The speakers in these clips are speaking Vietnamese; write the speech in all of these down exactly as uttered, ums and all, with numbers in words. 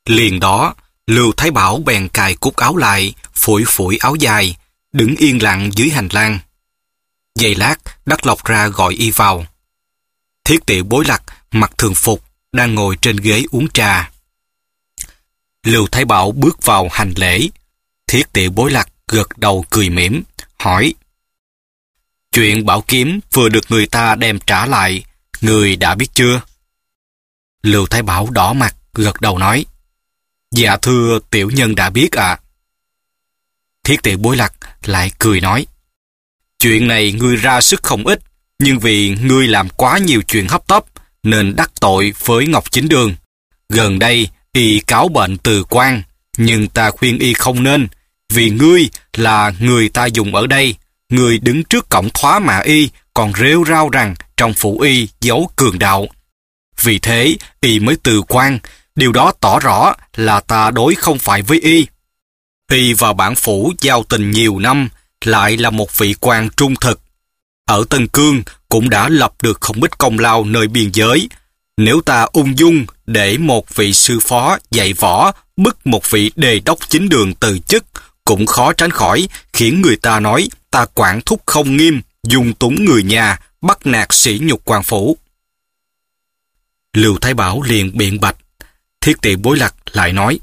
Liền đó, Lưu Thái Bảo bèn cài cúc áo lại, phủi phủi áo dài, đứng yên lặng dưới hành lang. Giây lát, Đắc Lộc ra gọi y vào. Thiết Tỵ Bối Lạc mặc thường phục, đang ngồi trên ghế uống trà. Lưu Thái Bảo bước vào hành lễ. Thiết Tỵ Bối Lạc gật đầu cười mỉm, hỏi: Chuyện bảo kiếm vừa được người ta đem trả lại, người đã biết chưa? Lưu Thái Bảo đỏ mặt, gật đầu nói: Dạ thưa tiểu nhân đã biết ạ. À. Thiết Tỵ Bối Lạc lại cười nói: Chuyện này ngươi ra sức không ít, nhưng vì ngươi làm quá nhiều chuyện hấp tấp, nên đắc tội với Ngọc Chính Đường. Gần đây, y cáo bệnh từ quan, nhưng ta khuyên y không nên, vì ngươi là người ta dùng ở đây. Ngươi đứng trước cổng khóa mạ y, còn rêu rao rằng trong phủ y giấu cường đạo. Vì thế, y mới từ quan, điều đó tỏ rõ là ta đối không phải với y. Y vào bản phủ giao tình nhiều năm, lại là một vị quan trung thực. Ở Tân Cương cũng đã lập được không ít công lao nơi biên giới. Nếu ta ung dung để một vị sư phó dạy võ bức một vị đề đốc chính đường từ chức, cũng khó tránh khỏi khiến người ta nói ta quản thúc không nghiêm, dung túng người nhà, bắt nạt sỉ nhục quan phủ. Lưu Thái Bảo liền biện bạch. Thiết Tỵ Bối Lạc lại nói: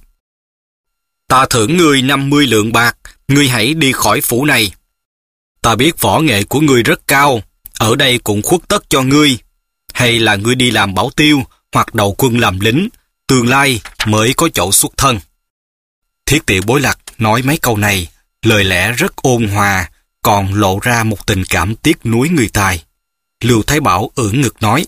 Ta thưởng ngươi năm mươi lượng bạc, ngươi hãy đi khỏi phủ này. Ta biết võ nghệ của ngươi rất cao, ở đây cũng khuất tất cho ngươi. Hay là ngươi đi làm bảo tiêu, hoặc đầu quân làm lính, tương lai mới có chỗ xuất thân. Thiết Tỵ Bối Lạc nói mấy câu này, lời lẽ rất ôn hòa, còn lộ ra một tình cảm tiếc nuối người tài. Lưu Thái Bảo ưỡn ngực nói: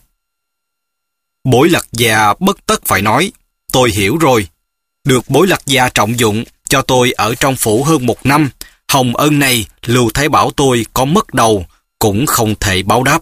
Bối Lạc già bất tất phải nói, tôi hiểu rồi. Được Bối Lạc già trọng dụng, cho tôi ở trong phủ hơn một năm, hồng ân này Lưu Thái Bảo tôi có mất đầu, cũng không thể báo đáp.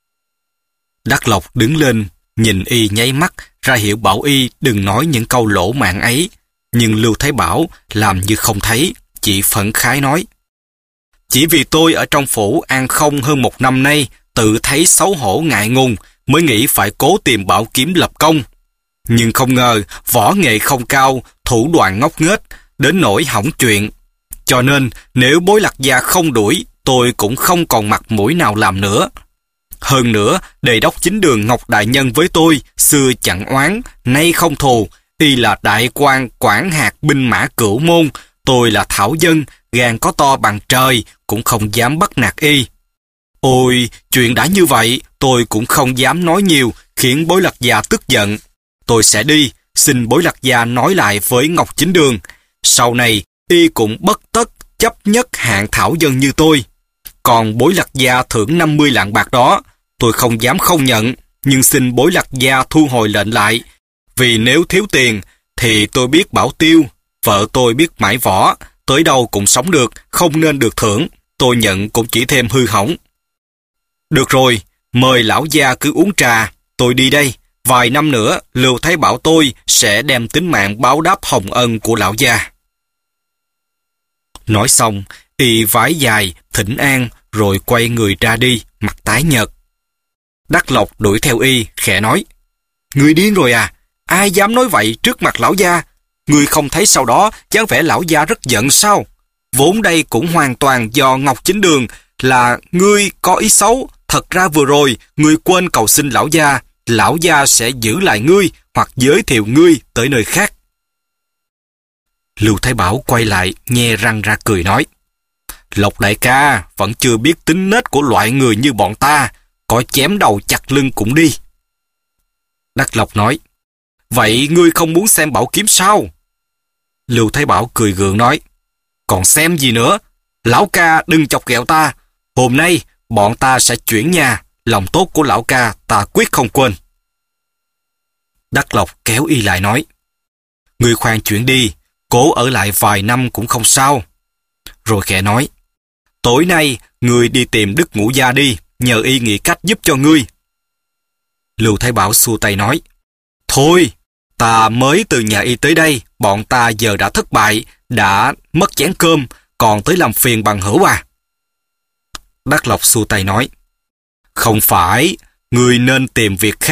Đắc Lộc đứng lên, nhìn y nháy mắt, ra hiệu bảo y đừng nói những câu lỗ mãng ấy. Nhưng Lưu Thái Bảo làm như không thấy, chỉ phẫn khái nói: Chỉ vì tôi ở trong phủ an không hơn một năm nay, tự thấy xấu hổ ngại ngùng, mới nghĩ phải cố tìm bảo kiếm lập công. Nhưng không ngờ võ nghệ không cao, thủ đoạn ngốc nghếch, đến nỗi hỏng chuyện. Cho nên nếu Bối Lạc gia không đuổi, tôi cũng không còn mặt mũi nào làm nữa. Hơn nữa, đề đốc chính đường Ngọc đại nhân với tôi, xưa chẳng oán, nay không thù. Y là đại quan quản hạt binh mã cửu môn, tôi là thảo dân, gan có to bằng trời, cũng không dám bắt nạt y. Ôi, chuyện đã như vậy, tôi cũng không dám nói nhiều, khiến Bối Lạc gia tức giận. Tôi sẽ đi, xin Bối Lạc gia nói lại với Ngọc Chính Đường. Sau này, y cũng bất tất chấp nhất hạng thảo dân như tôi. Còn Bối Lạc gia thưởng năm mươi lạng bạc đó, tôi không dám không nhận, nhưng xin Bối Lạc gia thu hồi lệnh lại. Vì nếu thiếu tiền, thì tôi biết bảo tiêu, vợ tôi biết mãi võ, tới đâu cũng sống được, không nên được thưởng, tôi nhận cũng chỉ thêm hư hỏng. Được rồi, mời lão gia cứ uống trà, tôi đi đây. Vài năm nữa, Lưu Thái Bảo tôi sẽ đem tính mạng báo đáp hồng ân của lão gia. Nói xong, y vái dài, thỉnh an, rồi quay người ra đi, mặt tái nhợt. Đắc Lộc đuổi theo y, khẽ nói: Ngươi điên rồi à? Ai dám nói vậy trước mặt lão gia? Ngươi không thấy sau đó dáng vẻ lão gia rất giận sao? Vốn đây cũng hoàn toàn do Ngọc Chính Đường, là ngươi có ý xấu. Thật ra vừa rồi, ngươi quên cầu xin lão gia, lão gia sẽ giữ lại ngươi hoặc giới thiệu ngươi tới nơi khác. Lưu Thái Bảo quay lại, nhe răng ra cười nói: Lộc đại ca vẫn chưa biết tính nết của loại người như bọn ta, có chém đầu chặt lưng cũng đi. Đắc Lộc nói: Vậy ngươi không muốn xem bảo kiếm sao? Lưu Thái Bảo cười gượng nói: Còn xem gì nữa? Lão ca đừng chọc ghẹo ta. Hôm nay bọn ta sẽ chuyển nhà, lòng tốt của lão ca ta quyết không quên. Đắc Lộc kéo y lại nói: Ngươi khoan chuyển đi, cố ở lại vài năm cũng không sao. Rồi khẽ nói: Tối nay ngươi đi tìm Đức Ngũ Gia đi, nhờ y nghĩ cách giúp cho ngươi. Lưu Thái Bảo xua tay nói: Thôi, ta mới từ nhà y tới đây, bọn ta giờ đã thất bại, đã mất chén cơm, còn tới làm phiền bằng hữu à? Đắc Lộc xua tay nói: Không phải, ngươi nên tìm việc khác,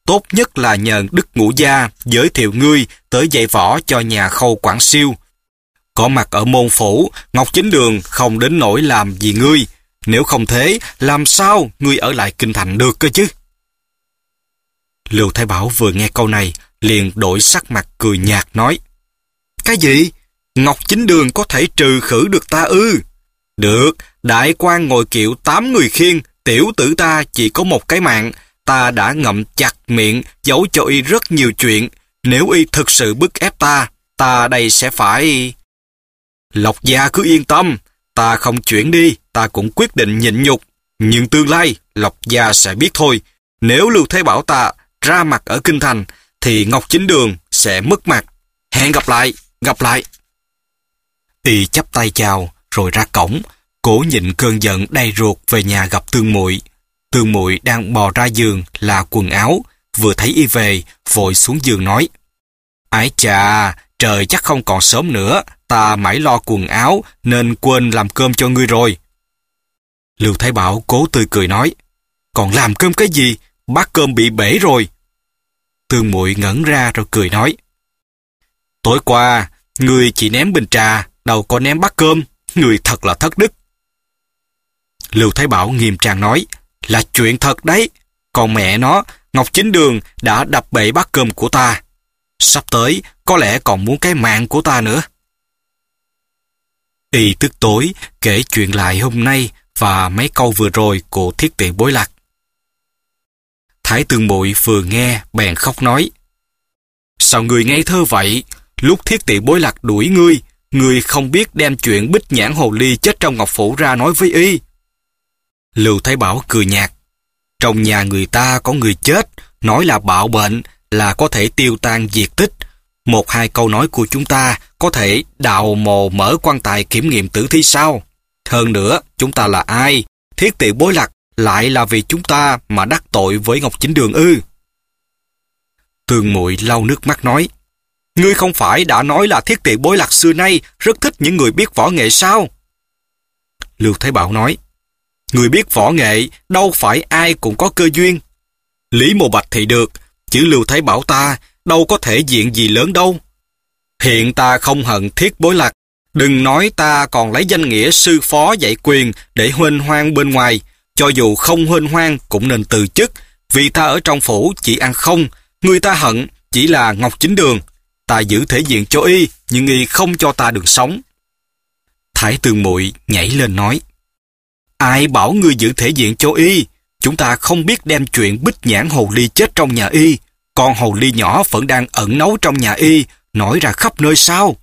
tốt nhất là nhờ Đức Ngũ Gia giới thiệu ngươi tới dạy võ cho nhà Khâu Quảng Siêu. Có mặt ở môn phủ, Ngọc Chính Đường không đến nỗi làm gì ngươi. Nếu không thế, làm sao ngươi ở lại kinh thành được cơ chứ? Lưu Thái Bảo vừa nghe câu này, liền đổi sắc mặt cười nhạt nói: Cái gì? Ngọc Chính Đường có thể trừ khử được ta ư? Được, đại quan ngồi kiệu tám người khiêng, tiểu tử ta chỉ có một cái mạng. Ta đã ngậm chặt miệng, giấu cho y rất nhiều chuyện. Nếu y thực sự bức ép ta, ta đây sẽ phải... Lộc gia cứ yên tâm, ta không chuyển đi, ta cũng quyết định nhịn nhục. Nhưng tương lai, Lộc gia sẽ biết thôi. Nếu Lưu Thái Bảo ta ra mặt ở kinh thành, thì Ngọc Chính Đường sẽ mất mặt. Hẹn gặp lại, gặp lại. Y chắp tay chào, rồi ra cổng, cố nhịn cơn giận đầy ruột về nhà gặp Tương Muội. Tương Muội đang bò ra giường là quần áo, vừa thấy y về, vội xuống giường nói: Ái chà, trời chắc không còn sớm nữa, ta mãi lo quần áo nên quên làm cơm cho ngươi rồi. Lưu Thái Bảo cố tươi cười nói: Còn làm cơm cái gì, bát cơm bị bể rồi. Tương Muội ngẩn ra rồi cười nói: Tối qua, ngươi chỉ ném bình trà, đâu có ném bát cơm, ngươi thật là thất đức. Lưu Thái Bảo nghiêm trang nói: Là chuyện thật đấy, còn mẹ nó, Ngọc Chính Đường đã đập bể bát cơm của ta. Sắp tới, có lẽ còn muốn cái mạng của ta nữa. Y tức tối kể chuyện lại hôm nay và mấy câu vừa rồi của Thiết Tỵ Bối Lạc. Thái Tương Muội vừa nghe bèn khóc nói: Sao ngươi ngây thơ vậy? Lúc Thiết Tỵ Bối Lạc đuổi ngươi, ngươi không biết đem chuyện Bích Nhãn Hồ Ly chết trong ngọc phủ ra nói với y. Lưu Thái Bảo cười nhạt: Trong nhà người ta có người chết, nói là bạo bệnh, là có thể tiêu tan diệt tích. Một hai câu nói của chúng ta có thể đào mồ mở quan tài kiểm nghiệm tử thi sao? Hơn nữa, chúng ta là ai? Thiết Tỵ Bối Lạc lại là vì chúng ta mà đắc tội với Ngọc Chính Đường ư? Tương Muội lau nước mắt nói: Ngươi không phải đã nói là Thiết Tỵ Bối Lạc xưa nay rất thích những người biết võ nghệ sao? Lưu Thái Bảo nói: Người biết võ nghệ đâu phải ai cũng có cơ duyên. Lý Mộ Bạch thì được, chứ Lưu Thái Bảo ta đâu có thể diện gì lớn đâu. Hiện ta không hận Thiết Bối Lạc, đừng nói ta còn lấy danh nghĩa sư phó dạy quyền để huênh hoang bên ngoài. Cho dù không huênh hoang cũng nên từ chức, vì ta ở trong phủ chỉ ăn không. Người ta hận chỉ là Ngọc Chính Đường. Ta giữ thể diện cho y, nhưng y không cho ta được sống. Thái Tương Muội nhảy lên nói: Ai bảo ngươi giữ thể diện cho y? Chúng ta không biết đem chuyện Bích Nhãn Hồ Ly chết trong nhà y, con hồ ly nhỏ vẫn đang ẩn náu trong nhà y, nói ra khắp nơi sao?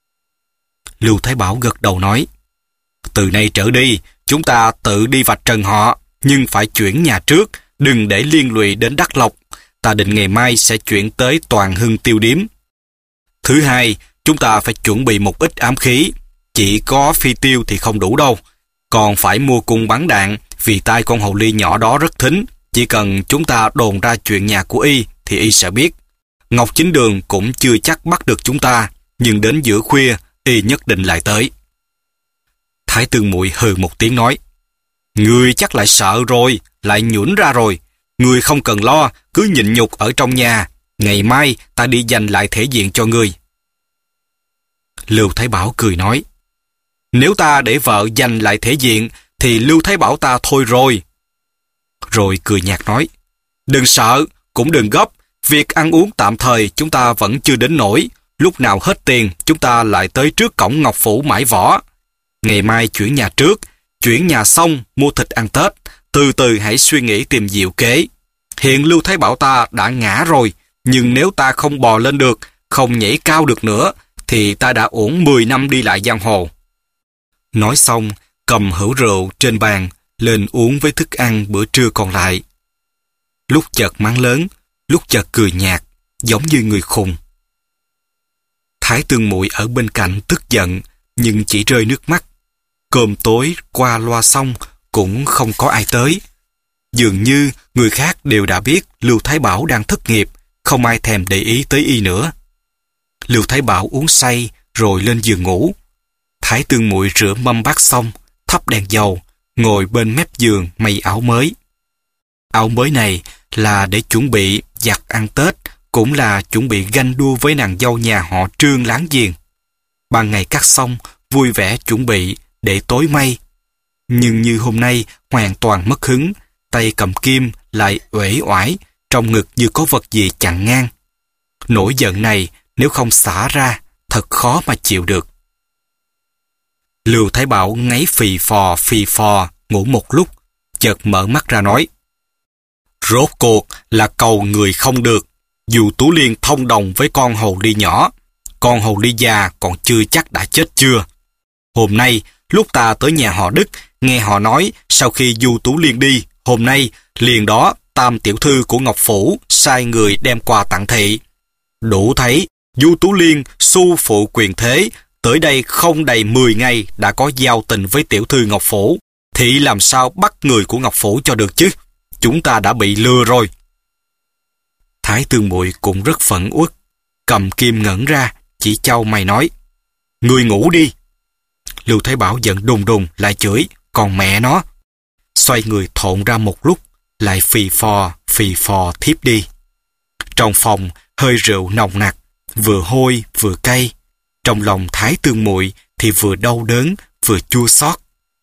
Lưu Thái Bảo gật đầu nói: Từ nay trở đi, chúng ta tự đi vạch trần họ, nhưng phải chuyển nhà trước, đừng để liên lụy đến Đắc Lộc. Ta định ngày mai sẽ chuyển tới Toàn Hưng Tiêu Điếm. Thứ hai, chúng ta phải chuẩn bị một ít ám khí. Chỉ có phi tiêu thì không đủ đâu. Còn phải mua cung bắn đạn, vì tai con hồ ly nhỏ đó rất thính. Chỉ cần chúng ta đồn ra chuyện nhà của y, thì y sẽ biết. Ngọc Chính Đường cũng chưa chắc bắt được chúng ta, nhưng đến giữa khuya, y nhất định lại tới. Thái Tương Muội hừ một tiếng nói: Ngươi chắc lại sợ rồi, lại nhũn ra rồi. Ngươi không cần lo, cứ nhịn nhục ở trong nhà. Ngày mai ta đi giành lại thể diện cho ngươi. Lưu Thái Bảo cười nói: Nếu ta để vợ giành lại thể diện, thì Lưu Thái Bảo ta thôi rồi. Rồi cười nhạt nói: Đừng sợ, cũng đừng gấp. Việc ăn uống tạm thời chúng ta vẫn chưa đến nỗi. Lúc nào hết tiền, chúng ta lại tới trước cổng Ngọc Phủ mãi võ. Ngày mai chuyển nhà trước, chuyển nhà xong mua thịt ăn Tết. Từ từ hãy suy nghĩ tìm diệu kế. Hiện Lưu Thái Bảo ta đã ngã rồi, nhưng nếu ta không bò lên được, không nhảy cao được nữa, thì ta đã uổng mười năm đi lại giang hồ. Nói xong, cầm hũ rượu trên bàn, lên uống với thức ăn bữa trưa còn lại. Lúc chợt mắng lớn, lúc chợt cười nhạt, giống như người khùng. Thái Tương Muội ở bên cạnh tức giận, nhưng chỉ rơi nước mắt. Cơm tối qua loa xong, cũng không có ai tới. Dường như người khác đều đã biết Lưu Thái Bảo đang thất nghiệp, không ai thèm để ý tới y nữa. Lưu Thái Bảo uống say rồi lên giường ngủ. Thái Tương Muội rửa mâm bát xong, thắp đèn dầu, ngồi bên mép giường may áo mới. Áo mới này là để chuẩn bị giặt ăn Tết, cũng là chuẩn bị ganh đua với nàng dâu nhà họ Trương láng giềng. Ban ngày cắt xong, vui vẻ chuẩn bị để tối may. Nhưng như hôm nay hoàn toàn mất hứng, tay cầm kim lại uể oải, trong ngực như có vật gì chặn ngang. Nỗi giận này nếu không xả ra, thật khó mà chịu được. Lưu Thái Bảo ngáy phì phò phì phò, ngủ một lúc, chợt mở mắt ra nói: Rốt cuộc là cầu người không được, dù Tú Liên thông đồng với con hồ ly nhỏ, con hồ ly già còn chưa chắc đã chết chưa. Hôm nay, lúc ta tới nhà họ Đức, nghe họ nói sau khi Du Tú Liên đi, hôm nay, liền đó Tam tiểu thư của Ngọc Phủ sai người đem quà tặng thị. Đủ thấy, Du Tú Liên su phụ quyền thế, tới đây không đầy mười ngày đã có giao tình với tiểu thư Ngọc Phủ, thị làm sao bắt người của Ngọc Phủ cho được chứ? Chúng ta đã bị lừa rồi. Thái Tương Muội cũng rất phẫn uất, cầm kim ngẩn ra, chỉ chau mày nói: Ngươi ngủ đi. Lưu Thái Bảo giận đùng đùng lại chửi: Còn mẹ nó. Xoay người thộn ra một lúc, lại phì phò phì phò thiếp đi. Trong phòng hơi rượu nồng nặc, vừa hôi vừa cay. Trong lòng Thái Tương Muội thì vừa đau đớn vừa chua xót.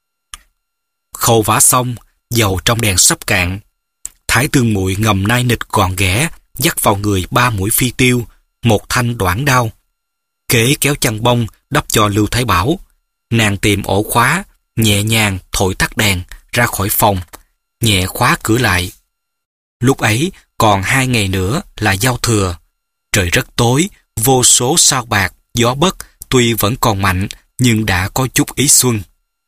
Khâu vá xong, dầu trong đèn sắp cạn. Thái Tương Muội ngầm nai nịch gọn ghẽ, dắt vào người ba mũi phi tiêu, một thanh đoạn đao. Kế kéo chăn bông đắp cho Lưu Thái Bảo. Nàng tìm ổ khóa, nhẹ nhàng thổi tắt đèn, ra khỏi phòng, nhẹ khóa cửa lại. Lúc ấy còn hai ngày nữa là giao thừa. Trời rất tối, vô số sao bạc, gió bấc tuy vẫn còn mạnh nhưng đã có chút ý xuân.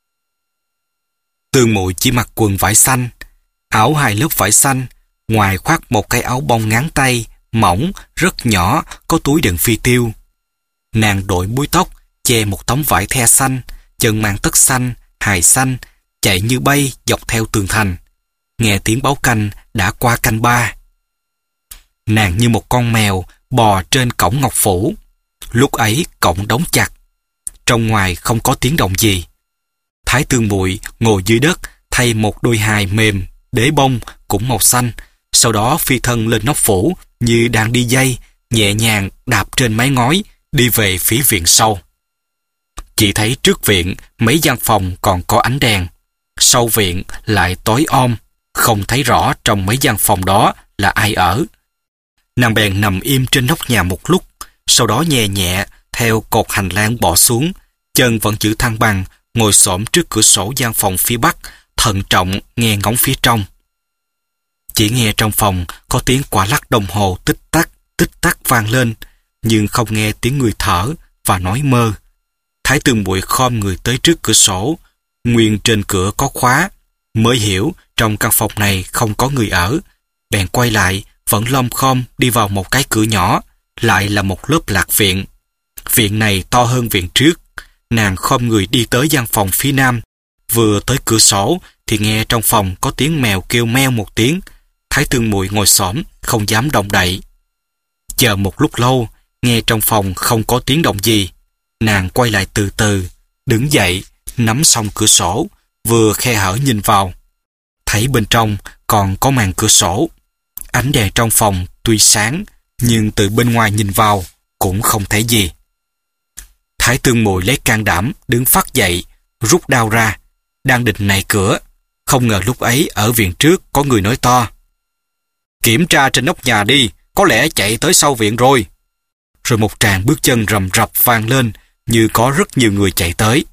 Tương Muội chỉ mặc quần vải xanh, áo hai lớp vải xanh, ngoài khoác một cái áo bông ngắn tay, mỏng, rất nhỏ, có túi đựng phi tiêu. Nàng đội búi tóc, che một tấm vải the xanh, chân mang tất xanh, hài xanh, chạy như bay dọc theo tường thành. Nghe tiếng báo canh đã qua canh ba. Nàng như một con mèo bò trên cổng Ngọc Phủ. Lúc ấy cổng đóng chặt, trong ngoài không có tiếng động gì. Thái Tương Muội ngồi dưới đất thay một đôi hài mềm, đế bông cũng màu xanh, sau đó phi thân lên nóc phủ như đang đi dây, nhẹ nhàng đạp trên mái ngói, đi về phía viện sau. Chỉ thấy trước viện mấy gian phòng còn có ánh đèn, sau viện lại tối om, không thấy rõ trong mấy gian phòng đó là ai ở. Nàng bèn nằm im trên nóc nhà một lúc, sau đó nhẹ nhẹ theo cột hành lang bỏ xuống, chân vẫn giữ thăng bằng, ngồi xổm trước cửa sổ gian phòng phía bắc, thận trọng nghe ngóng phía trong. Chỉ nghe trong phòng có tiếng quả lắc đồng hồ tích tắc, tích tắc vang lên, nhưng không nghe tiếng người thở và nói mơ. Thái Tương Muội khom người tới trước cửa sổ, nguyên trên cửa có khóa, mới hiểu trong căn phòng này không có người ở. Bèn quay lại, vẫn lom khom đi vào một cái cửa nhỏ, lại là một lớp lạc viện. Viện này to hơn viện trước. Nàng khom người đi tới gian phòng phía nam, vừa tới cửa sổ thì nghe trong phòng có tiếng mèo kêu meo một tiếng. Thái Tương Muội ngồi xổm không dám động đậy. Chờ một lúc lâu, nghe trong phòng không có tiếng động gì, nàng quay lại từ từ, đứng dậy, nắm xong cửa sổ, vừa khe hở nhìn vào. Thấy bên trong còn có màn cửa sổ. Ánh đèn trong phòng tuy sáng, nhưng từ bên ngoài nhìn vào cũng không thấy gì. Thái Tương Muội lấy can đảm đứng phắt dậy, rút đao ra, đang định nạy cửa, không ngờ lúc ấy ở viện trước có người nói to: Kiểm tra trên nóc nhà đi, có lẽ chạy tới sau viện rồi. Rồi một tràng bước chân rầm rập vang lên, như có rất nhiều người chạy tới.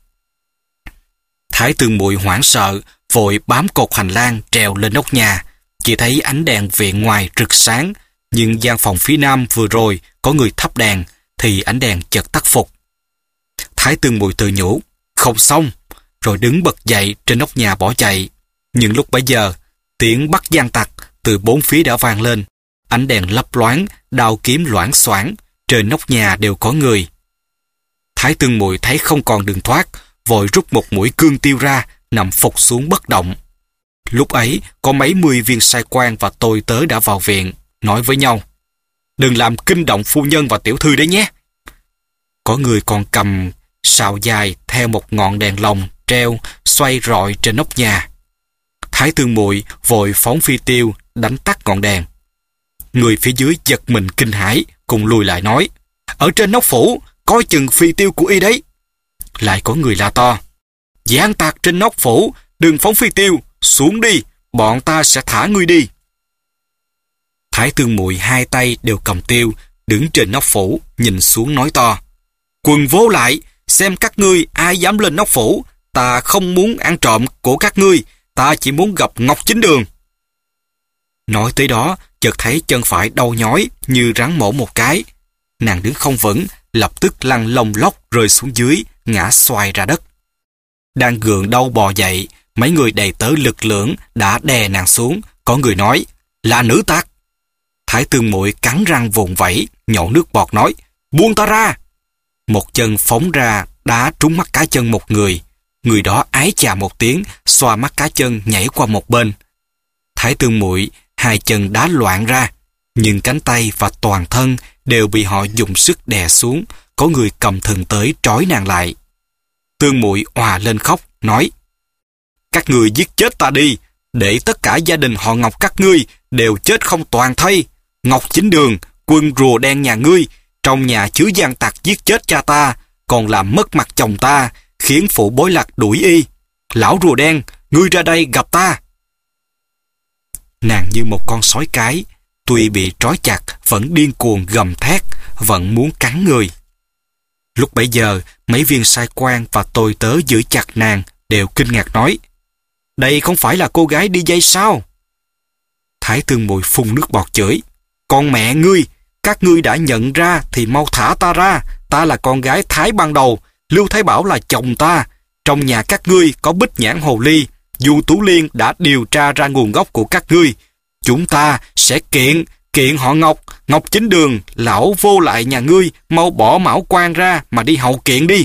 Thái Tương Muội hoảng sợ, vội bám cột hành lang trèo lên nóc nhà. Chỉ thấy ánh đèn viện ngoài rực sáng, nhưng gian phòng phía nam vừa rồi có người thắp đèn, thì ánh đèn chợt tắt phục. Thái Tương Muội tự nhủ: Không xong, rồi đứng bật dậy trên nóc nhà bỏ chạy. Nhưng lúc bấy giờ, tiếng bắt gian tặc từ bốn phía đã vang lên, ánh đèn lấp loáng, đao kiếm loảng xoảng, trên nóc nhà đều có người. Thái Tương Muội thấy không còn đường thoát, vội rút một mũi cương tiêu ra, nằm phục xuống bất động. Lúc ấy, có mấy mươi viên sai quan và tôi tớ đã vào viện, nói với nhau: Đừng làm kinh động phu nhân và tiểu thư đấy nhé. Có người còn cầm sào dài theo một ngọn đèn lồng treo xoay rọi trên nóc nhà. Thái Tương Muội vội phóng phi tiêu đánh tắt ngọn đèn. Người phía dưới giật mình kinh hãi, cùng lùi lại nói, ở trên nóc phủ, coi chừng phi tiêu của y đấy. Lại có người la to, giang tặc trên nóc phủ, đừng phóng phi tiêu, xuống đi, bọn ta sẽ thả ngươi đi. Thái Tương Muội hai tay đều cầm tiêu, đứng trên nóc phủ, nhìn xuống nói to, quần vô lại, xem các ngươi ai dám lên nóc phủ, ta không muốn ăn trộm của các ngươi, ta chỉ muốn gặp Ngọc Chính Đường. Nói tới đó, chợt thấy chân phải đau nhói như rắn mổ một cái. Nàng đứng không vững, lập tức lăn lông lóc rơi xuống dưới, ngã xoài ra đất. Đang gượng đau bò dậy, mấy người đầy tớ lực lưỡng đã đè nàng xuống, có người nói, là nữ tặc. Thái Tương Muội cắn răng vùng vẫy, nhổ nước bọt nói, buông ta ra. Một chân phóng ra, đá trúng mắt cá chân một người. Người đó ái chà một tiếng, xoa mắt cá chân nhảy qua một bên. Thái Tương Muội hai chân đá loạn ra, nhưng cánh tay và toàn thân đều bị họ dùng sức đè xuống, có người cầm thừng tới trói nàng lại. Tương Muội òa lên khóc, nói, các ngươi giết chết ta đi, để tất cả gia đình họ Ngọc các ngươi đều chết không toàn thây. Ngọc Chính Đường, quân rùa đen nhà ngươi, trong nhà chứa gian tặc giết chết cha ta, còn làm mất mặt chồng ta, khiến phụ bối lạc đuổi y. Lão rùa đen, ngươi ra đây gặp ta. Nàng như một con sói cái, tuy bị trói chặt vẫn điên cuồng gầm thét, vẫn muốn cắn người. Lúc bấy giờ, mấy viên sai quan và tôi tớ giữ chặt nàng đều kinh ngạc nói, đây không phải là cô gái đi dây sao? Thái Tương Muội phun nước bọt chửi, con mẹ ngươi, các ngươi đã nhận ra thì mau thả ta ra, ta là con gái Thái ban đầu, Lưu Thái Bảo là chồng ta, trong nhà các ngươi có Bích Nhãn Hồ Ly, Du Tú Liên đã điều tra ra nguồn gốc của các ngươi. Chúng ta sẽ kiện, kiện họ Ngọc, Ngọc Chính Đường, lão vô lại nhà ngươi, mau bỏ mão quan ra mà đi hậu kiện đi.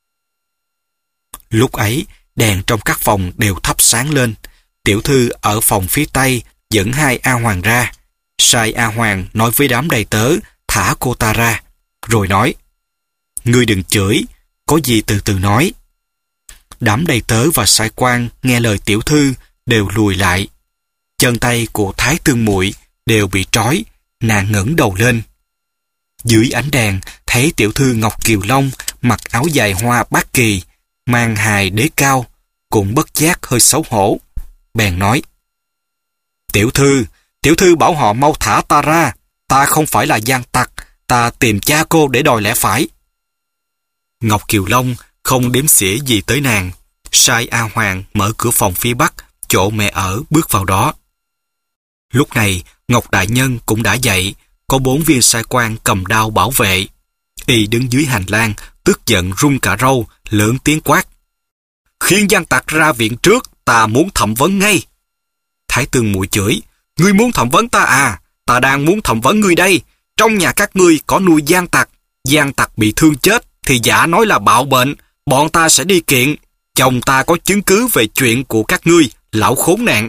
Lúc ấy, đèn trong các phòng đều thắp sáng lên. Tiểu thư ở phòng phía tây dẫn hai A Hoàng ra. Sai A Hoàng nói với đám đầy tớ, thả cô ta ra, rồi nói, ngươi đừng chửi, có gì từ từ nói. Đám đầy tớ và sai quan nghe lời tiểu thư đều lùi lại. Chân tay của Thái Tương Muội đều bị trói, nàng ngẩng đầu lên. Dưới ánh đèn thấy tiểu thư Ngọc Kiều Long mặc áo dài hoa bát kỳ, mang hài đế cao, cũng bất giác hơi xấu hổ. Bèn nói, tiểu thư, tiểu thư bảo họ mau thả ta ra, ta không phải là gian tặc, ta tìm cha cô để đòi lẽ phải. Ngọc Kiều Long không đếm xỉa gì tới nàng, sai A Hoàng mở cửa phòng phía bắc, chỗ mẹ ở bước vào đó. Lúc này, Ngọc Đại Nhân cũng đã dậy, có bốn viên sai quan cầm đao bảo vệ. Y đứng dưới hành lang, tức giận rung cả râu, lớn tiếng quát, khiêng gian tặc ra viện trước, ta muốn thẩm vấn ngay. Thái Tương Muội chửi, ngươi muốn thẩm vấn ta à? Ta đang muốn thẩm vấn ngươi đây. Trong nhà các ngươi có nuôi gian tặc, gian tặc bị thương chết thì giả nói là bạo bệnh, bọn ta sẽ đi kiện. Chồng ta có chứng cứ về chuyện của các ngươi, lão khốn nạn.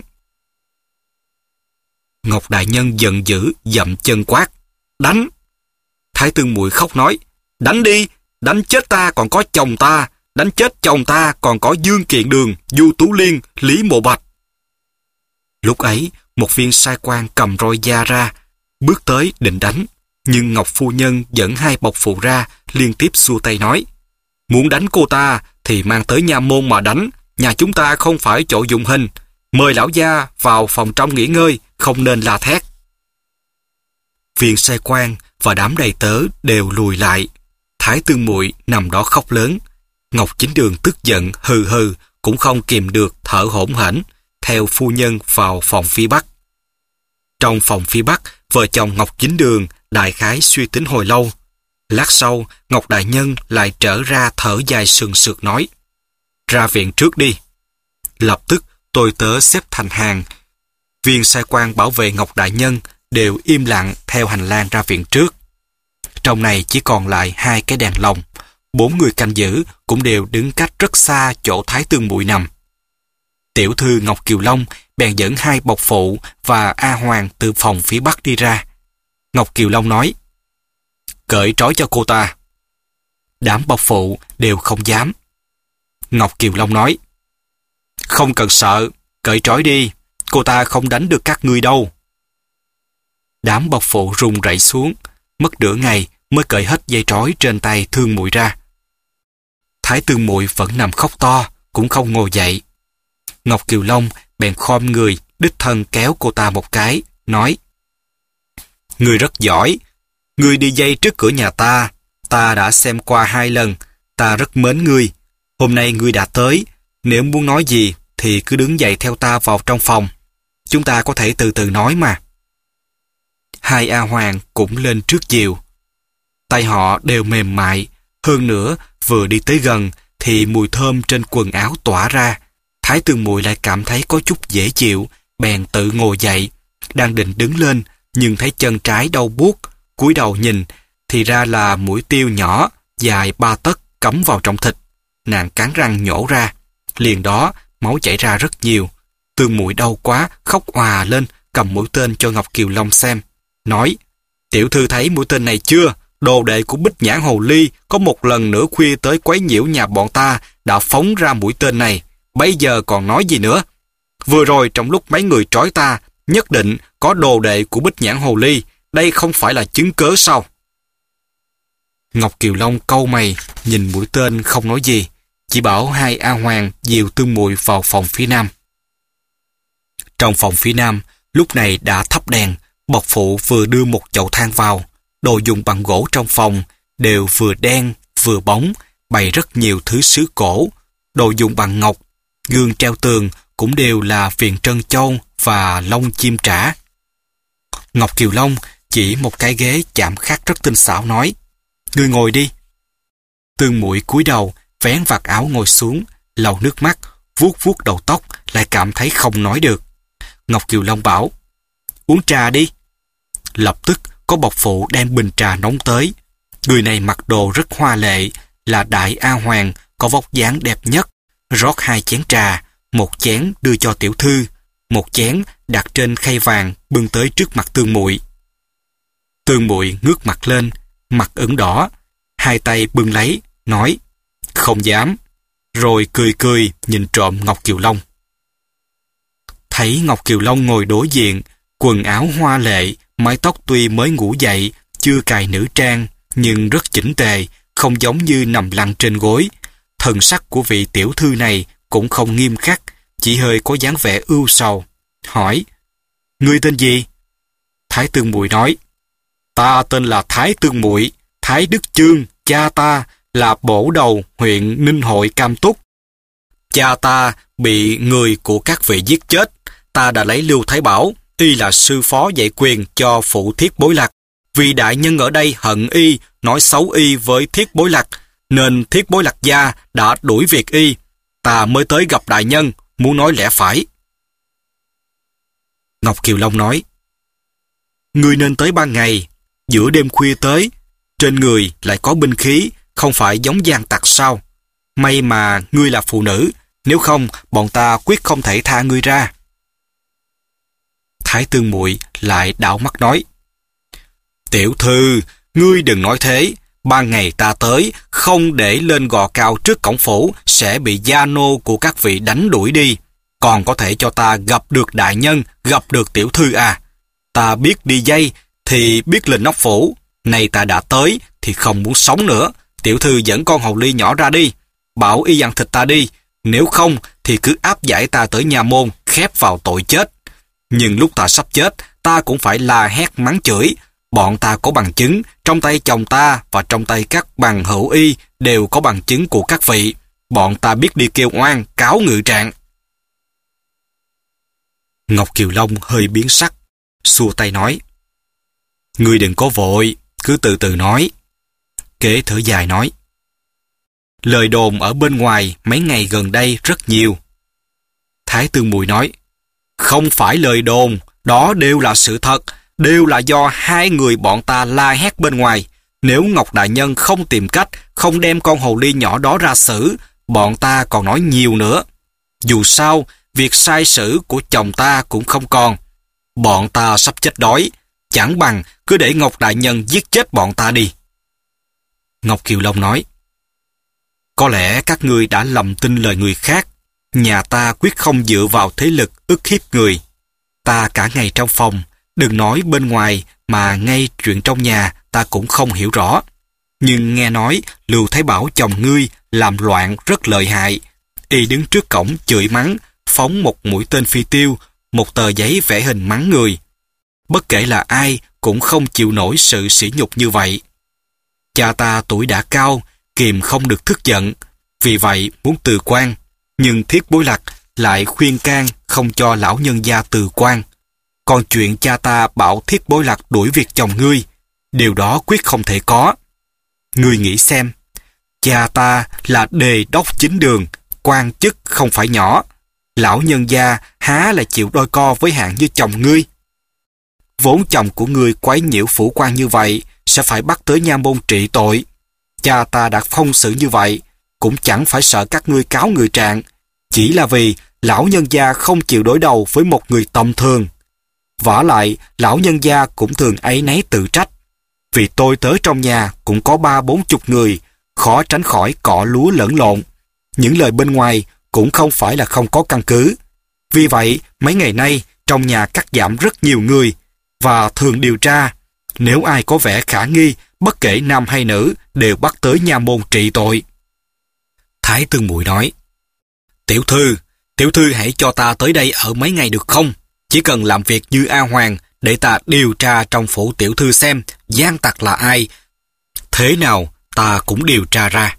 Ngọc Đại Nhân giận dữ, dậm chân quát, đánh. Thái Tương Muội khóc nói, đánh đi, đánh chết ta còn có chồng ta, đánh chết chồng ta còn có Dương Kiện Đường, Du Tú Liên, Lý Mộ Bạch. Lúc ấy, một viên sai quan cầm roi da ra, bước tới định đánh, nhưng Ngọc Phu Nhân dẫn hai bọc phụ ra, liên tiếp xua tay nói, muốn đánh cô ta thì mang tới nha môn mà đánh, nhà chúng ta không phải chỗ dụng hình, mời lão gia vào phòng trong nghỉ ngơi, không nên la thét. Viên sai quan và đám đầy tớ đều lùi lại. Thái Tương Muội nằm đó khóc lớn. Ngọc Chính Đường tức giận hừ hừ, cũng không kìm được thở hổn hển, theo phu nhân vào phòng phía bắc. Trong phòng phía bắc, vợ chồng Ngọc Chính Đường đại khái suy tính hồi lâu. Lát sau, Ngọc Đại Nhân lại trở ra thở dài sườn sượt nói, ra viện trước đi. Lập tức tôi tớ xếp thành hàng. Viên sai quan bảo vệ Ngọc Đại Nhân đều im lặng theo hành lang ra viện trước. Trong này chỉ còn lại hai cái đèn lồng. Bốn người canh giữ cũng đều đứng cách rất xa chỗ Thái Tương Muội nằm. Tiểu thư Ngọc Kiều Long bèn dẫn hai bọc phụ và A Hoàng từ phòng phía bắc đi ra. Ngọc Kiều Long nói, cởi trói cho cô ta. Đám bọc phụ đều không dám. Ngọc Kiều Long nói, không cần sợ, cởi trói đi, cô ta không đánh được các ngươi đâu. Đám bọc phụ rung rẩy xuống, mất nửa ngày mới cởi hết dây trói trên tay Thương Muội ra. Thái Tương Muội vẫn nằm khóc to, cũng không ngồi dậy. Ngọc Kiều Long bèn khom người, đích thân kéo cô ta một cái, nói: Ngươi rất giỏi, ngươi đi dây trước cửa nhà ta, ta đã xem qua hai lần, ta rất mến ngươi. Hôm nay ngươi đã tới, nếu muốn nói gì thì cứ đứng dậy theo ta vào trong phòng. Chúng ta có thể từ từ nói mà. Hai A Hoàng cũng lên trước dìu. Tay họ đều mềm mại, hơn nữa vừa đi tới gần thì mùi thơm trên quần áo tỏa ra. Thái Tương Muội lại cảm thấy có chút dễ chịu, bèn tự ngồi dậy, đang định đứng lên nhưng thấy chân trái đau buốt, cúi đầu nhìn thì ra là mũi tiêu nhỏ dài ba tấc cắm vào trong thịt. Nàng cắn răng nhổ ra, liền đó máu chảy ra rất nhiều. Tương Muội đau quá, khóc òa lên, cầm mũi tên cho Ngọc Kiều Long xem, nói: Tiểu thư thấy mũi tên này chưa? Đồ đệ của Bích Nhãn Hồ Ly có một lần nữa khuya tới quấy nhiễu nhà bọn ta đã phóng ra mũi tên này, bây giờ còn nói gì nữa? Vừa rồi trong lúc mấy người trói ta, nhất định có đồ đệ của Bích Nhãn Hồ Ly, đây không phải là chứng cớ sao? Ngọc Kiều Long cau mày, nhìn mũi tên không nói gì, chỉ bảo hai A Hoàng dìu Tương Muội vào phòng phía nam. Trong phòng phía nam, lúc này đã thắp đèn, bộc phụ vừa đưa một chậu than vào, đồ dùng bằng gỗ trong phòng đều vừa đen vừa bóng, bày rất nhiều thứ sứ cổ, đồ dùng bằng ngọc, gương treo tường cũng đều là viền trân châu và lông chim trả. Ngọc Kiều Long chỉ một cái ghế chạm khắc rất tinh xảo nói: Ngươi ngồi đi. Tương Muội cúi đầu, vén vạt áo ngồi xuống, lau nước mắt, vuốt vuốt đầu tóc, lại cảm thấy không nói được. Ngọc Kiều Long bảo: Uống trà đi. Lập tức có bộc phụ đem bình trà nóng tới. Người này mặc đồ rất hoa lệ, là Đại A Hoàng, có vóc dáng đẹp nhất, rót hai chén trà, một chén đưa cho tiểu thư, một chén đặt trên khay vàng bưng tới trước mặt Tương Muội. Tương Muội ngước mặt lên, mặt ửng đỏ, hai tay bưng lấy, nói: Không dám. Rồi cười cười nhìn trộm Ngọc Kiều Long. Thấy Ngọc Kiều Long ngồi đối diện, quần áo hoa lệ, mái tóc tuy mới ngủ dậy, chưa cài nữ trang, nhưng rất chỉnh tề, không giống như nằm lăn trên gối. Thần sắc của vị tiểu thư này cũng không nghiêm khắc, chỉ hơi có dáng vẻ ưu sầu. Hỏi: Ngươi tên gì? Thái Tương Muội nói: Ta tên là Thái Tương Muội, Thái Đức Chương, cha ta là bổ đầu huyện Ninh Hội Cam Túc. Cha ta bị người của các vị giết chết, ta đã lấy Lưu Thái Bảo, y là sư phó dạy quyền cho phụ Thiết Bối Lạc. Vì đại nhân ở đây hận y, nói xấu y với Thiết Bối Lạc, nên Thiết Bối Lạc gia đã đuổi việc y. Ta mới tới gặp đại nhân, muốn nói lẽ phải. Ngọc Kiều Long nói: Ngươi nên tới ban ngày, giữa đêm khuya tới, trên người lại có binh khí, không phải giống gian tặc sao? May mà ngươi là phụ nữ, nếu không bọn ta quyết không thể tha ngươi ra. Thái Tương Muội lại đảo mắt nói: Tiểu thư, ngươi đừng nói thế, ban ngày ta tới, không để lên gò cao trước cổng phủ, sẽ bị gia nô của các vị đánh đuổi đi. Còn có thể cho ta gặp được đại nhân, gặp được tiểu thư à? Ta biết đi dây, thì biết lên nóc phủ. Nay ta đã tới, thì không muốn sống nữa. Tiểu thư dẫn con Hồ Ly nhỏ ra đi, bảo y ăn thịt ta đi. Nếu không, thì cứ áp giải ta tới nhà môn, khép vào tội chết. Nhưng lúc ta sắp chết, ta cũng phải la hét mắng chửi. Bọn ta có bằng chứng, trong tay chồng ta và trong tay các bằng hữu y đều có bằng chứng của các vị. Bọn ta biết đi kêu oan, cáo ngự trạng. Ngọc Kiều Long hơi biến sắc, xua tay nói: Ngươi đừng có vội, cứ từ từ nói. Kế thở dài nói: Lời đồn ở bên ngoài mấy ngày gần đây rất nhiều. Thái Tương Muội nói: Không phải lời đồn, đó đều là sự thật, đều là do hai người bọn ta la hét bên ngoài. Nếu Ngọc đại nhân không tìm cách, không đem con hồ ly nhỏ đó ra xử, bọn ta còn nói nhiều nữa. Dù sao, việc sai sử của chồng ta cũng không còn. Bọn ta sắp chết đói, chẳng bằng cứ để Ngọc đại nhân giết chết bọn ta đi. Ngọc Kiều Long nói: Có lẽ các ngươi đã lầm tin lời người khác. Nhà ta quyết không dựa vào thế lực ức hiếp người. Ta cả ngày trong phòng, đừng nói bên ngoài, mà ngay chuyện trong nhà ta cũng không hiểu rõ. Nhưng nghe nói Lưu Thái Bảo chồng ngươi làm loạn rất lợi hại. Y đứng trước cổng chửi mắng, phóng một mũi tên phi tiêu, một tờ giấy vẽ hình mắng người. Bất kể là ai cũng không chịu nổi sự sỉ nhục như vậy. Cha ta tuổi đã cao, kìm không được tức giận, vì vậy muốn từ quan, nhưng Thiết Bối Lạc lại khuyên can không cho lão nhân gia từ quan. Còn chuyện cha ta bảo Thiết Bối Lạc đuổi việc chồng ngươi, điều đó quyết không thể có. Ngươi nghĩ xem, cha ta là đề đốc chính đường, quan chức không phải nhỏ. Lão nhân gia há là chịu đôi co với hạng như chồng ngươi. Vốn chồng của ngươi quấy nhiễu phủ quan như vậy, sẽ phải bắt tới nha môn trị tội. Cha ta đã phong xử như vậy, cũng chẳng phải sợ các ngươi cáo người trạng, chỉ là vì lão nhân gia không chịu đối đầu với một người tầm thường. Vả lại, lão nhân gia cũng thường áy náy tự trách. Vì tôi tới trong nhà cũng có ba bốn chục người, khó tránh khỏi cọ lúa lẫn lộn. Những lời bên ngoài cũng không phải là không có căn cứ. Vì vậy, mấy ngày nay, trong nhà cắt giảm rất nhiều người, và thường điều tra. Nếu ai có vẻ khả nghi, bất kể nam hay nữ, đều bắt tới nha môn trị tội. Thái Tương Muội nói, Tiểu thư, tiểu thư hãy cho ta tới đây ở mấy ngày được không? Chỉ cần làm việc như A Hoàng, để ta điều tra trong phủ tiểu thư xem gian tặc là ai. Thế nào ta cũng điều tra ra.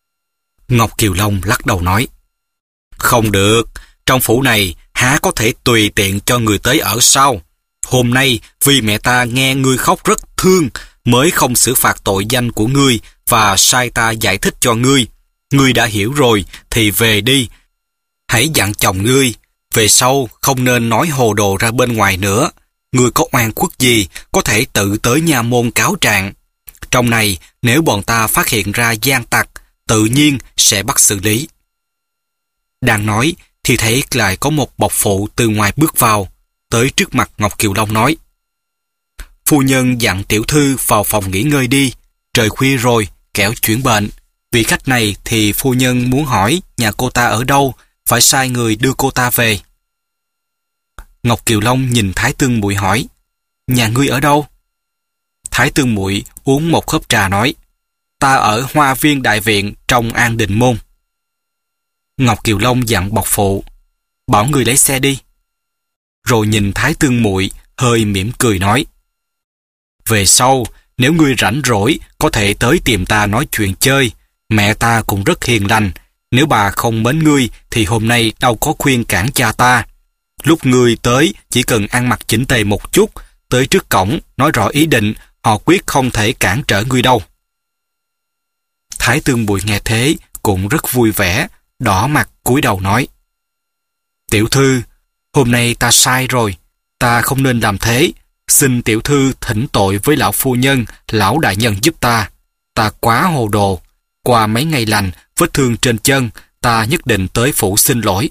Ngọc Kiều Long lắc đầu nói, không được, trong phủ này há có thể tùy tiện cho người tới ở sao? Hôm nay vì mẹ ta nghe ngươi khóc rất thương, mới không xử phạt tội danh của ngươi và sai ta giải thích cho ngươi. Ngươi đã hiểu rồi thì về đi. Hãy dặn chồng ngươi, về sau không nên nói hồ đồ ra bên ngoài nữa. Ngươi có oan khuất gì, có thể tự tới nha môn cáo trạng. Trong này, nếu bọn ta phát hiện ra gian tặc, tự nhiên sẽ bắt xử lý. Đang nói, thì thấy lại có một bộc phụ từ ngoài bước vào, tới trước mặt Ngọc Kiều Long nói, phu nhân dặn tiểu thư vào phòng nghỉ ngơi đi, trời khuya rồi, kẻo chuyển bệnh. Vị khách này thì phu nhân muốn hỏi nhà cô ta ở đâu, phải sai người đưa cô ta về. Ngọc Kiều Long nhìn Thái Tương Muội hỏi, nhà ngươi ở đâu? Thái Tương Muội uống một hớp trà nói, ta ở Hoa Viên Đại Viện trong An Định Môn. Ngọc Kiều Long dặn bộc phụ, bảo người lấy xe đi. Rồi nhìn Thái Tương Muội hơi mỉm cười nói, về sau nếu ngươi rảnh rỗi có thể tới tìm ta nói chuyện chơi. Mẹ ta cũng rất hiền lành, nếu bà không mến ngươi thì hôm nay đâu có khuyên cản cha ta. Lúc ngươi tới chỉ cần ăn mặc chỉnh tề một chút, tới trước cổng nói rõ ý định, họ quyết không thể cản trở ngươi đâu. Thái Tương Muội nghe thế cũng rất vui vẻ, đỏ mặt cúi đầu nói, tiểu thư, hôm nay ta sai rồi, ta không nên làm thế. Xin tiểu thư thỉnh tội với lão phu nhân, lão đại nhân giúp ta. Ta quá hồ đồ. Qua mấy ngày lành, vết thương trên chân, ta nhất định tới phủ xin lỗi.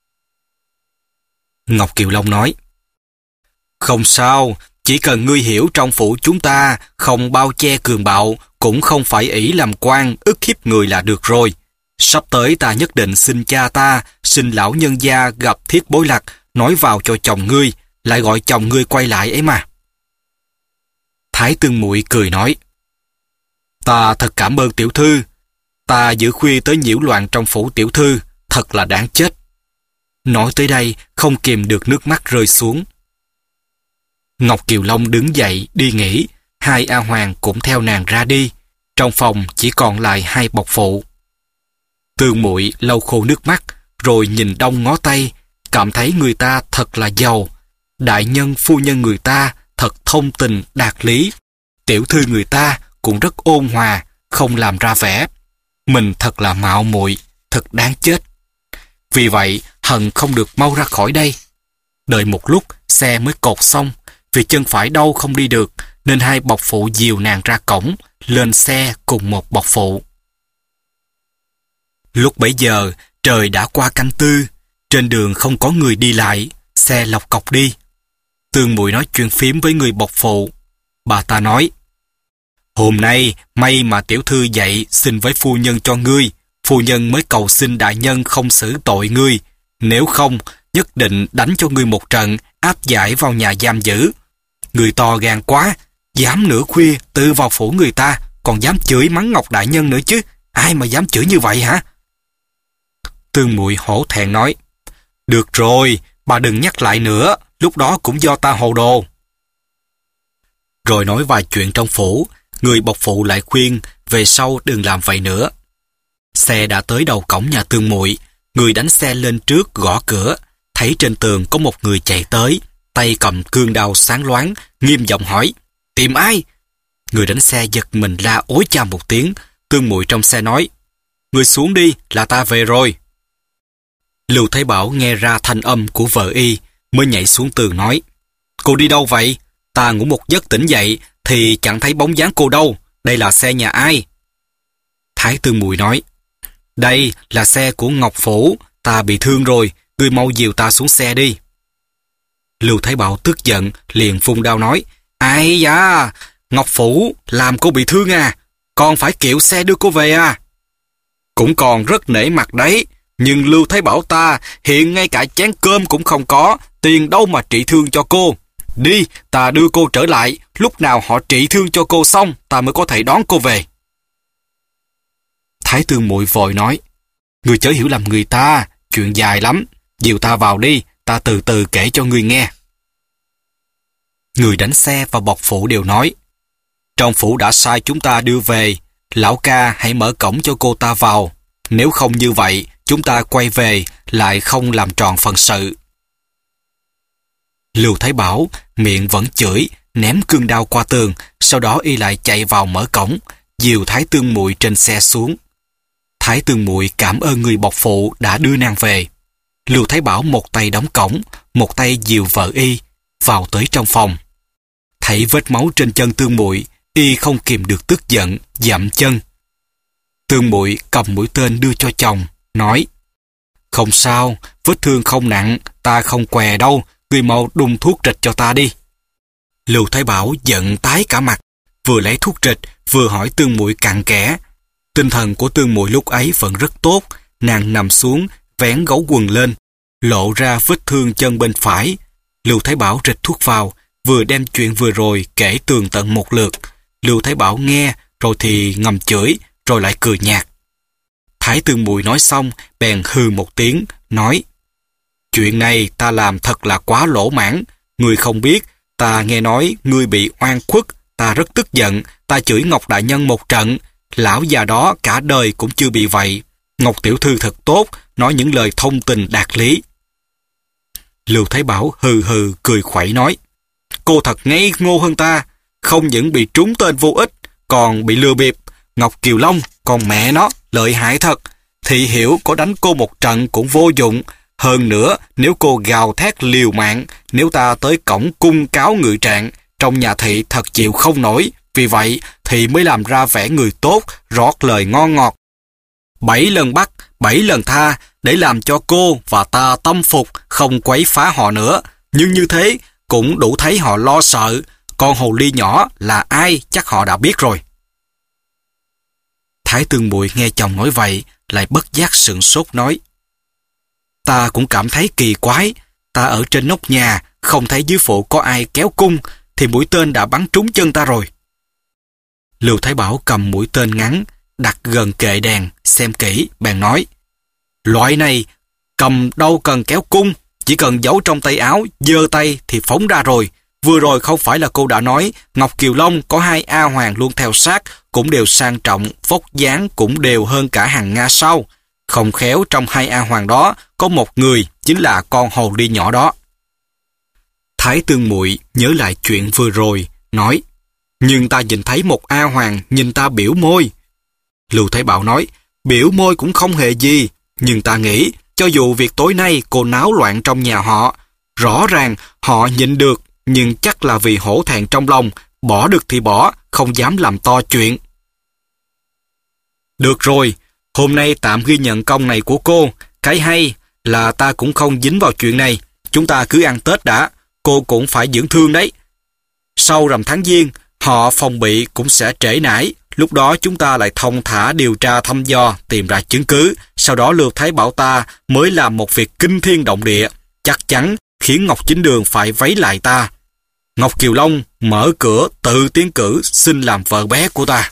Ngọc Kiều Long nói, không sao, chỉ cần ngươi hiểu trong phủ chúng ta không bao che cường bạo, cũng không phải ỷ làm quan ức hiếp người là được rồi. Sắp tới ta nhất định xin cha ta, xin lão nhân gia gặp Thiết Bối Lạc, nói vào cho chồng ngươi, lại gọi chồng ngươi quay lại ấy mà. Thái Tương Muội cười nói, ta thật cảm ơn tiểu thư. Ta giữ khuya tới nhiễu loạn trong phủ tiểu thư, thật là đáng chết. Nói tới đây, không kìm được nước mắt rơi xuống. Ngọc Kiều Long đứng dậy đi nghỉ, hai A Hoàng cũng theo nàng ra đi. Trong phòng chỉ còn lại hai bộc phụ. Tương Muội lau khô nước mắt, rồi nhìn đông ngó tây, cảm thấy người ta thật là giàu. Đại nhân phu nhân người ta thật thông tình đạt lý. Tiểu thư người ta cũng rất ôn hòa, không làm ra vẻ. Mình thật là mạo muội, thật đáng chết. Vì vậy, hận không được mau ra khỏi đây. Đợi một lúc, xe mới cột xong. Vì chân phải đau không đi được, nên hai bộc phụ dìu nàng ra cổng, lên xe cùng một bộc phụ. Lúc bấy giờ, trời đã qua canh tư. Trên đường không có người đi lại, xe lọc cọc đi. Tương Muội nói chuyện phím với người bộc phụ. Bà ta nói, hôm nay may mà tiểu thư dậy xin với phu nhân cho ngươi, phu nhân mới cầu xin đại nhân không xử tội ngươi, nếu không nhất định đánh cho ngươi một trận, áp giải vào nhà giam giữ. Người to gan quá, Dám nửa khuya tự vào phủ người ta, còn dám chửi mắng Ngọc đại nhân nữa chứ. Ai mà dám chửi như vậy hả? Tương Muội hổ thẹn nói, được rồi, bà đừng nhắc lại nữa, lúc đó cũng do ta hồ đồ. Rồi nói vài chuyện trong phủ, người bộc phụ lại khuyên về sau đừng làm vậy nữa. Xe đã tới đầu cổng nhà Tương Muội, người đánh xe lên trước gõ cửa, thấy trên tường có một người chạy tới, tay cầm cương đao sáng loáng, nghiêm giọng hỏi, tìm ai? Người đánh xe giật mình la ối cha một tiếng. Tương Muội trong xe nói, người xuống đi, là ta về rồi. Lưu Thái Bảo nghe ra thanh âm của vợ y, mới nhảy xuống tường nói, cô đi đâu vậy? Ta ngủ một giấc tỉnh dậy thì chẳng thấy bóng dáng cô đâu, đây là xe nhà ai? Thái Tương Muội nói, đây là xe của Ngọc Phủ, ta bị thương rồi, ngươi mau dìu ta xuống xe đi. Lưu Thái Bảo tức giận, liền vung đao nói, ai da, Ngọc Phủ làm cô bị thương à, còn phải kiệu xe đưa cô về à? Cũng còn rất nể mặt đấy, nhưng Lưu Thái Bảo ta hiện ngay cả chén cơm cũng không có, tiền đâu mà trị thương cho cô. Đi, ta đưa cô trở lại, lúc nào họ trị thương cho cô xong, ta mới có thể đón cô về. Thái Tương Muội vội nói, ngươi chớ hiểu lầm người ta, chuyện dài lắm, dìu ta vào đi, ta từ từ kể cho ngươi nghe. Người đánh xe và bộc phụ đều nói, trong phủ đã sai chúng ta đưa về, lão ca hãy mở cổng cho cô ta vào, nếu không như vậy, chúng ta quay về lại không làm tròn phận sự. Lưu Thái Bảo miệng vẫn chửi, ném cương đao qua tường, sau đó y lại chạy vào mở cổng, dìu Thái Tương Muội trên xe xuống. Thái Tương Muội cảm ơn người bộc phụ đã đưa nàng về. Lưu Thái Bảo một tay đóng cổng, một tay dìu vợ y vào tới trong phòng. Thấy vết máu trên chân Tương Muội, y không kìm được tức giận, dậm chân. Tương Muội cầm mũi tên đưa cho chồng, nói, không sao, vết thương không nặng, ta không què đâu, ngươi mau đun thuốc trịch cho ta đi. Lưu Thái Bảo giận tái cả mặt, vừa lấy thuốc trịch, vừa hỏi Tương Muội cặn kẽ. Tinh thần của Tương Muội lúc ấy vẫn rất tốt, nàng nằm xuống, vén gấu quần lên, lộ ra vết thương chân bên phải. Lưu Thái Bảo rịch thuốc vào, vừa đem chuyện vừa rồi kể tường tận một lượt. Lưu Thái Bảo nghe, rồi thì ngầm chửi, rồi lại cười nhạt. Thái Tương Muội nói xong, bèn hừ một tiếng, nói, chuyện này ta làm thật là quá lỗ mãn, ngươi không biết, ta nghe nói ngươi bị oan khuất, ta rất tức giận, ta chửi Ngọc đại nhân một trận, lão già đó cả đời cũng chưa bị vậy. Ngọc tiểu thư thật tốt, nói những lời thông tình đạt lý. Lưu Thái Bảo hừ hừ cười khuẩy nói, cô thật ngây ngô hơn ta, không những bị trúng tên vô ích, còn bị lừa bịp. Ngọc Kiều Long, con mẹ nó, lợi hại thật. Thị Hiểu có đánh cô một trận cũng vô dụng. Hơn nữa, nếu cô gào thét liều mạng, nếu ta tới cổng cung cáo ngự trạng, trong nhà thị thật chịu không nổi. Vì vậy, thì mới làm ra vẻ người tốt, rót lời ngon ngọt. Bảy lần bắt, bảy lần tha, để làm cho cô và ta tâm phục, không quấy phá họ nữa. Nhưng như thế, cũng đủ thấy họ lo sợ. Con hồ ly nhỏ là ai chắc họ đã biết rồi. Thái Tương Muội nghe chồng nói vậy, lại bất giác sửng sốt nói, ta cũng cảm thấy kỳ quái, ta ở trên nóc nhà, không thấy dưới phụ có ai kéo cung, thì mũi tên đã bắn trúng chân ta rồi. Lưu Thái Bảo cầm mũi tên ngắn, đặt gần kệ đèn, xem kỹ, bèn nói, loại này, cầm đâu cần kéo cung, chỉ cần giấu trong tay áo, giơ tay thì phóng ra rồi. Vừa rồi không phải là cô đã nói, Ngọc Kiều Long có hai A Hoàng luôn theo sát, cũng đều sang trọng, vóc dáng cũng đều hơn cả hàng Nga sau. Không khéo trong hai A Hoàng đó, có một người, chính là con hồ ly nhỏ đó. Thái Tương Muội nhớ lại chuyện vừa rồi, nói, nhưng ta nhìn thấy một A Hoàng nhìn ta biểu môi. Lưu Thái Bảo nói, biểu môi cũng không hề gì, nhưng ta nghĩ, cho dù việc tối nay cô náo loạn trong nhà họ, rõ ràng họ nhịn được, nhưng chắc là vì hổ thẹn trong lòng, bỏ được thì bỏ, không dám làm to chuyện. Được rồi, hôm nay tạm ghi nhận công này của cô, cái hay là ta cũng không dính vào chuyện này, chúng ta cứ ăn Tết đã, cô cũng phải dưỡng thương đấy. Sau rằm tháng Giêng, họ phòng bị cũng sẽ trễ nải, lúc đó chúng ta lại thông thả điều tra thăm dò, tìm ra chứng cứ, sau đó Lưu Thái Bảo ta mới làm một việc kinh thiên động địa, chắc chắn khiến Ngọc Chính Đường phải váy lại ta. Ngọc Kiều Long mở cửa tự tiến cử xin làm vợ bé của ta.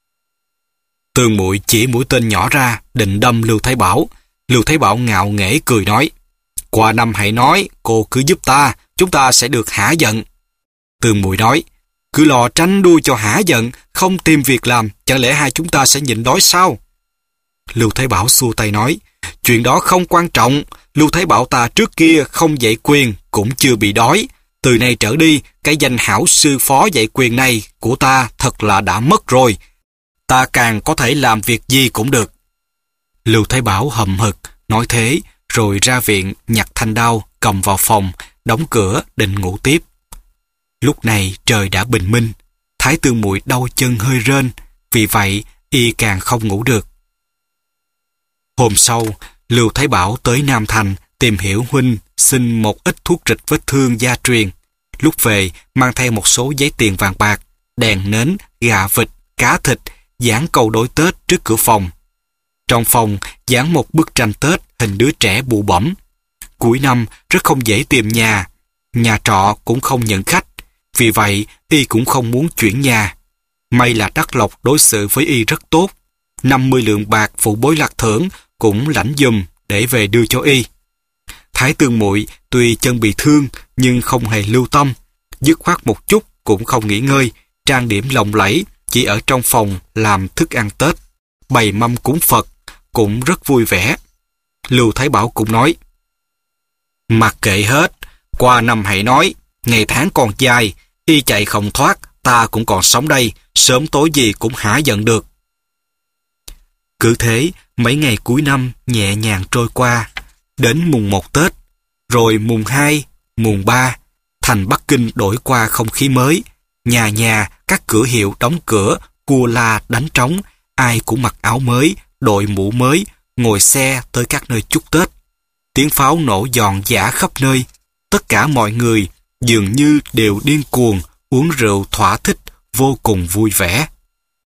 Tương Muội chỉ mũi tên nhỏ ra, định đâm Lưu Thái Bảo. Lưu Thái Bảo ngạo nghễ cười nói, qua năm hãy nói, cô cứ giúp ta, chúng ta sẽ được hả giận. Tương Muội nói, cứ lo tránh đuôi cho hả giận, không tìm việc làm, chẳng lẽ hai chúng ta sẽ nhịn đói sao? Lưu Thái Bảo xua tay nói, chuyện đó không quan trọng, Lưu Thái Bảo ta trước kia không dạy quyền, cũng chưa bị đói. Từ nay trở đi, cái danh hảo sư phó dạy quyền này của ta thật là đã mất rồi. Ta càng có thể làm việc gì cũng được. Lưu Thái Bảo hậm hực, nói thế, rồi ra viện nhặt thanh đao, cầm vào phòng, đóng cửa định ngủ tiếp. Lúc này trời đã bình minh, Thái Tương Muội đau chân hơi rên, vì vậy y càng không ngủ được. Hôm sau, Lưu Thái Bảo tới Nam Thành tìm hiểu huynh xin một ít thuốc rịch vết thương gia truyền. Lúc về, mang theo một số giấy tiền vàng bạc, đèn nến, gà vịt, cá thịt, dán câu đối Tết trước cửa phòng. Trong phòng, dán một bức tranh Tết hình đứa trẻ bụ bẫm. Cuối năm, rất không dễ tìm nhà. Nhà trọ cũng không nhận khách. Vì vậy, y cũng không muốn chuyển nhà. May là Đắc Lộc đối xử với y rất tốt. năm mươi lượng bạc phụ bối lạc thưởng cũng lãnh giùm để về đưa cho y. Thái Tương Muội tuy chân bị thương nhưng không hề lưu tâm, dứt khoát một chút cũng không nghỉ ngơi, trang điểm lộng lẫy, chỉ ở trong phòng làm thức ăn Tết, bày mâm cúng Phật, cũng rất vui vẻ. Lưu Thái Bảo cũng nói, mặc kệ hết, qua năm hãy nói, ngày tháng còn dài, y chạy không thoát, ta cũng còn sống đây, sớm tối gì cũng hả giận được. Cứ thế, mấy ngày cuối năm nhẹ nhàng trôi qua, đến mùng một Tết, rồi mùng hai, mùng ba, thành Bắc Kinh đổi qua không khí mới. Nhà nhà, các cửa hiệu đóng cửa, cua la đánh trống, ai cũng mặc áo mới, đội mũ mới, ngồi xe tới các nơi chúc Tết. Tiếng pháo nổ giòn giã khắp nơi, tất cả mọi người dường như đều điên cuồng, uống rượu thỏa thích, vô cùng vui vẻ.